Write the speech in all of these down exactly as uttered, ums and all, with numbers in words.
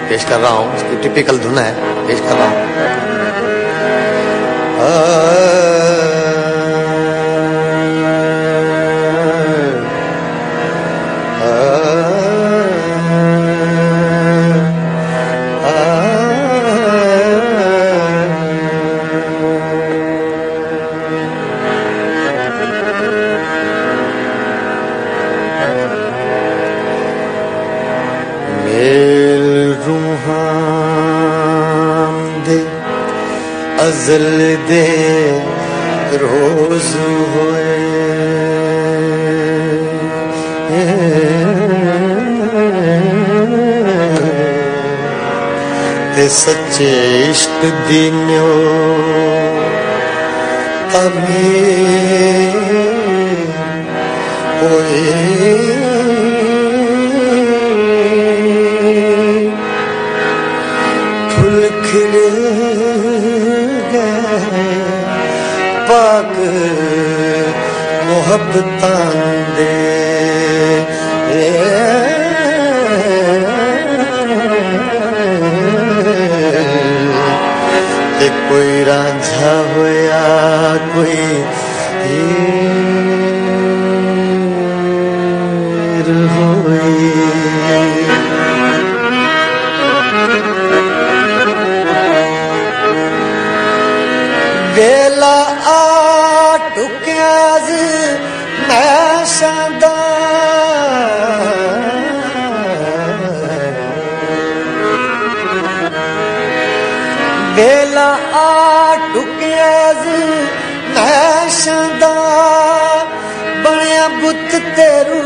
पेश कर रहा हूँ। इसकी टिपिकल धुन है, पेश कर रहा हूँ। अज़ल दे रोज़ होए ते सच्चे इश्क दिन्यो अमीर होए फुल खिले पाक मोहब्बतां दे ते कोई रांझा होया कोई हीर होई बेला आ टुक्याज मैं शादा बेला आ टुक्याज मैं शादा बनया बुत तेरू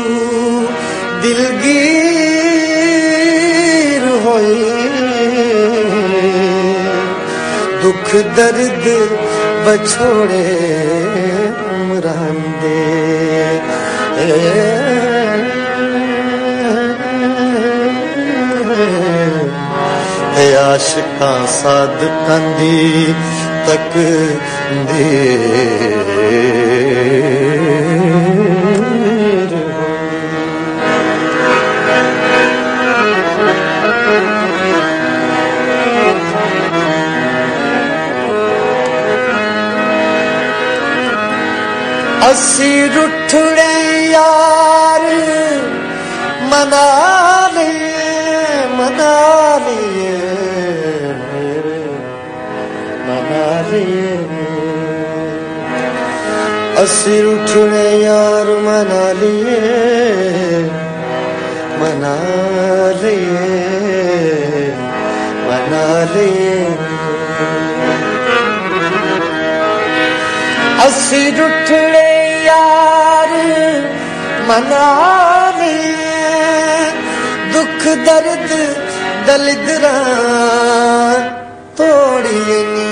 दिलगीर होई दुख दर्द बछोड़े उमरान दे आशिकां सादकां दी तकदीर असी रुठड़े यार मना लिए मना लिए मना लिए असी रुठड़े यार मना लिए मना लिए मना लिए असी रुठड़े यार मना लिए दुख दर्द दलिदरा तोड़िए नी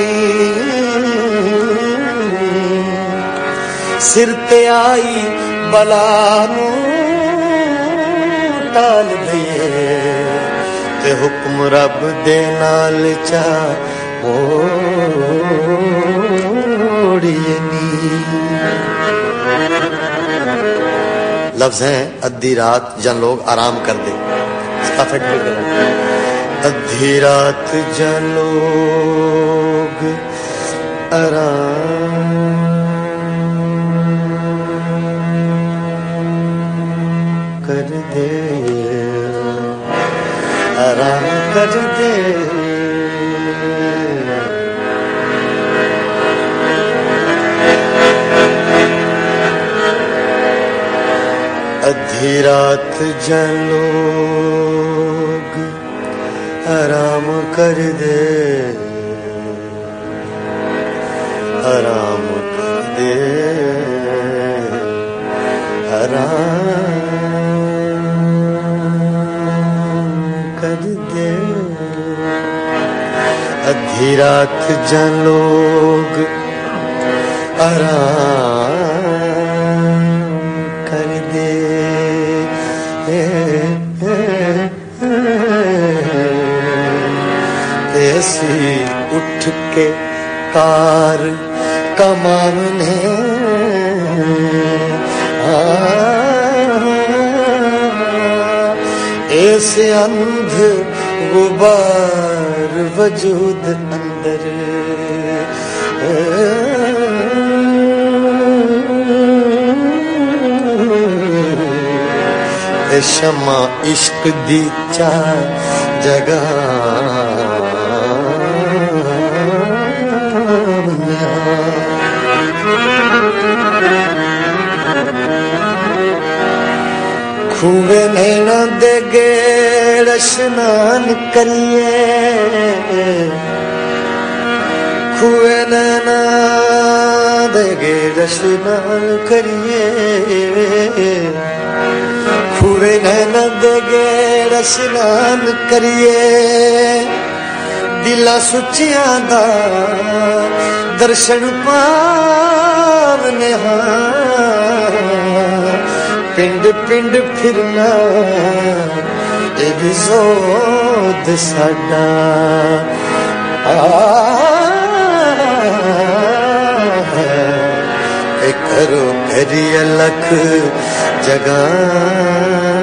सिर ते आई बला नू टाल दईए ते हुक्म रब दे नाल चा मोड़िए नी। लफ्ज हैं अद्धी रात जन लोग आराम कर दे, इसका फैक्ट्री करें। अद्धी रात जन लोग आराम कर दे आराम कर दे अद्धी रात जन लोग आराम कर दे आराम कर दे आराम कर दे अद्धी रात जन लोग आराम कर दे ऐसी उठ के कार कमाने ए से अंध गुबार वजूद अंदर शमा इश्क दी चा जगा खूबे नैना दे गेड़ स्नान करिए खूबे नैना दे गेड़ स्नान करिए खूबे नैना दे गेड़ स्नान करिए दिला सुचियां दा दर्शन पावने पिंड पिंड फिरना ये भी जोद साडा करो घरी अलख जगह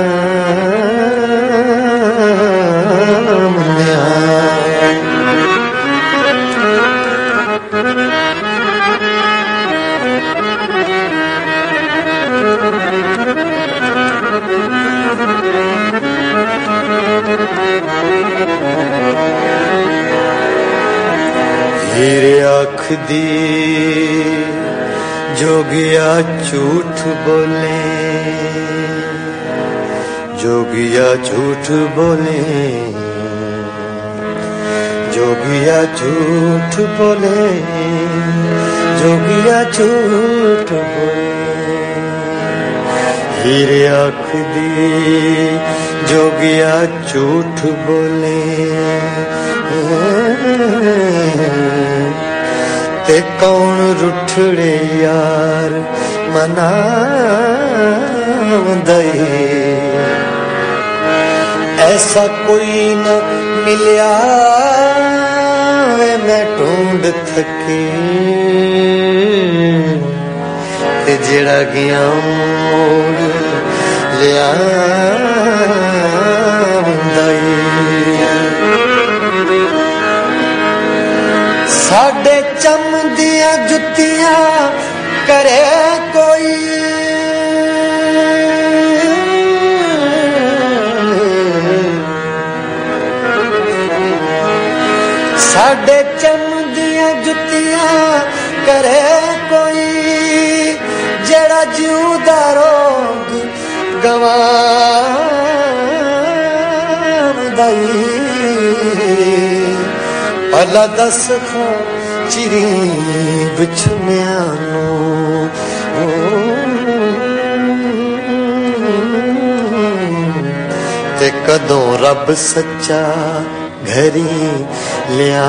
हीरे आँख दी जोगिया झूठ बोले जोगिया झूठ बोले जोगिया झूठ बोले जोगिया झूठ बोले हीरे आँख दी जोगिया झूठ बोले ते कौन रुठड़े यार मना दई ऐसा कोई न मिलिया मैं ढूंढ थकी ते जेड़ा गया मोड़ लिया साडे चम दिया जुतियां करे कोई साडे चम दिया जुतियां करे कोई जेड़ा जिउदा रोग गवांदई भला दस खां चिरी बिछुनिया ते कदों रब सच्चा घरी लिया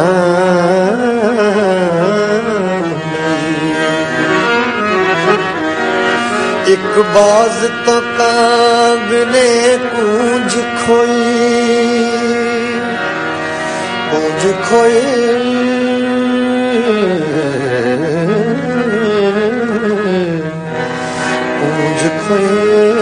एक बाज तो काग ने कूंज खोई कूंज खोई कूंज खोई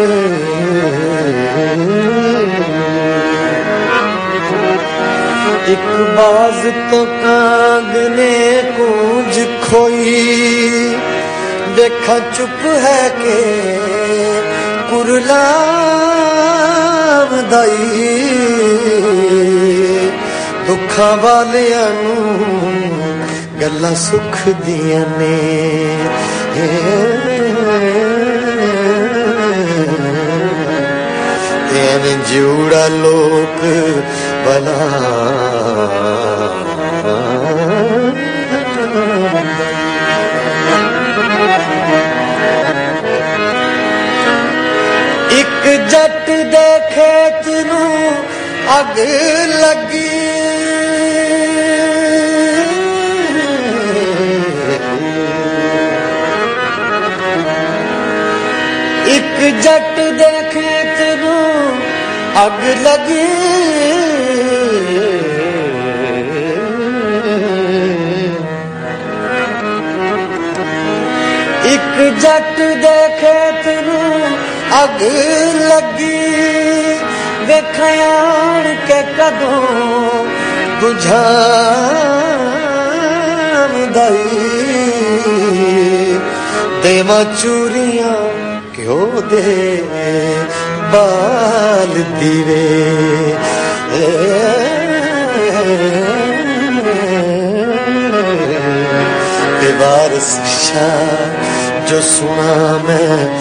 एक बाज तो काग ने कूंज खोई देखा चुप है के कुरलाम दाई दुखा वालियां नू गल्लां सुख दियां ने एवें जूड़ा लोक भला एक जट दे खेत नू अग लगी एक जट दे खेत नू अग लगी एक जट दे खेत नू अग लगी वेखयान के कदों बुझान दई देवा चूरियां क्यों दे बाल दीवे वारस शाह जो सुना मैं